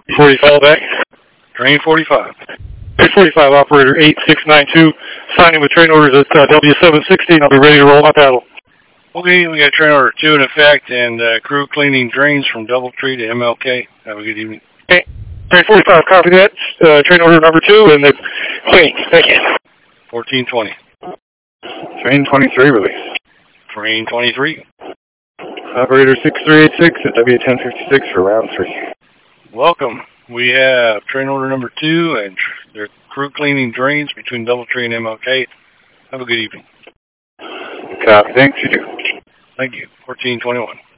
45 back. Train 45. Train 45, operator 8692, signing with train orders at W760, I'll be ready to roll my paddle. Okay, we got train order 2 in effect and crew cleaning drains from Doubletree to MLK. Have a good evening. Okay. Train 45, copy that. Train order number 2, and the cleaning. Thank you. 1420. Train 23, release. Train 23. Operator 6386 at W1056 for round 3. Welcome. We have train order number 2 and their crew cleaning drains between Doubletree and MLK. Have a good evening. Copy. Thanks, you too. Thank you. 1421.